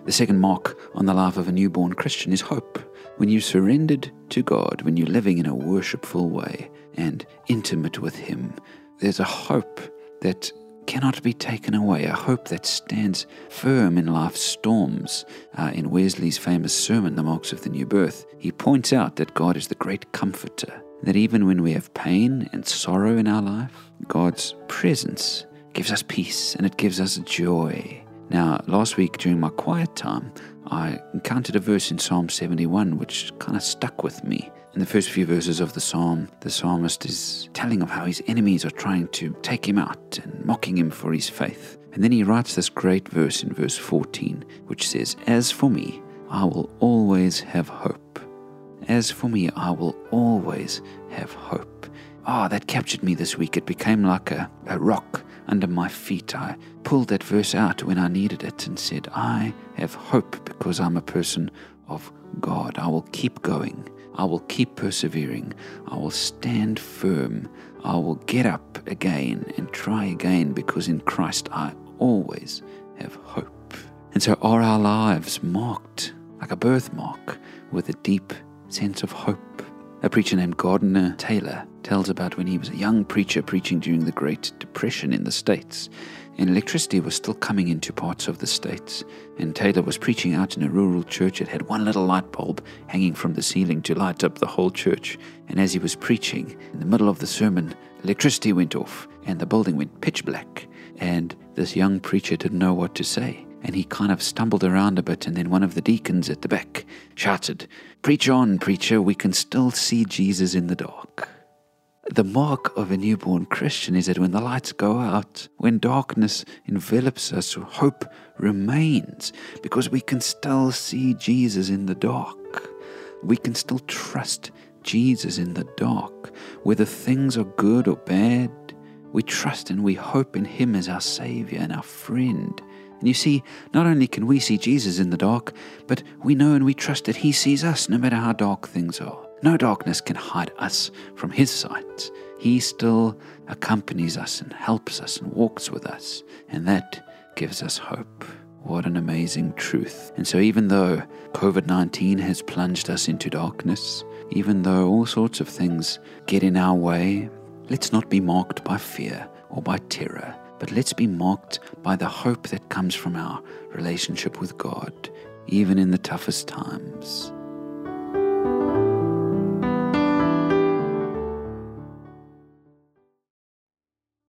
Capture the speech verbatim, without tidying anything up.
The second mark on the life of a newborn Christian is hope. When you surrendered to God, when you're living in a worshipful way and intimate with Him, there's a hope that cannot be taken away, a hope that stands firm in life's storms. Uh, in Wesley's famous sermon, The Marks of the New Birth, he points out that God is the great comforter, that even when we have pain and sorrow in our life, God's presence gives us peace and it gives us joy. Now, last week during my quiet time, I encountered a verse in Psalm seventy-one which kind of stuck with me. In the first few verses of the psalm, the psalmist is telling of how his enemies are trying to take him out and mocking him for his faith. And then he writes this great verse in verse fourteen, which says, "As for me, I will always have hope. As for me, I will always have hope." Ah, oh, that captured me this week. It became like a, a rock under my feet. I pulled that verse out when I needed it and said, I have hope because I'm a person of God. I will keep going. I will keep persevering. I will stand firm. I will get up again and try again because in Christ I always have hope. And so are our lives marked like a birthmark with a deep sense of hope? A preacher named Gardner Taylor tells about when he was a young preacher preaching during the Great Depression in the States, and electricity was still coming into parts of the States, and Taylor was preaching out in a rural church. It had one little light bulb hanging from the ceiling to light up the whole church, and as he was preaching, in the middle of the sermon, electricity went off, and the building went pitch black, and this young preacher didn't know what to say. And he kind of stumbled around a bit, and then one of the deacons at the back shouted, "Preach on, preacher, we can still see Jesus in the dark." The mark of a newborn Christian is that when the lights go out, when darkness envelops us, hope remains, because we can still see Jesus in the dark. We can still trust Jesus in the dark. Whether things are good or bad, we trust and we hope in Him as our Savior and our friend. And you see, not only can we see Jesus in the dark, but we know and we trust that He sees us no matter how dark things are. No darkness can hide us from His sight. He still accompanies us and helps us and walks with us. And that gives us hope. What an amazing truth. And so even though covid nineteen has plunged us into darkness, even though all sorts of things get in our way, let's not be marked by fear or by terror, but let's be marked by the hope that comes from our relationship with God, even in the toughest times.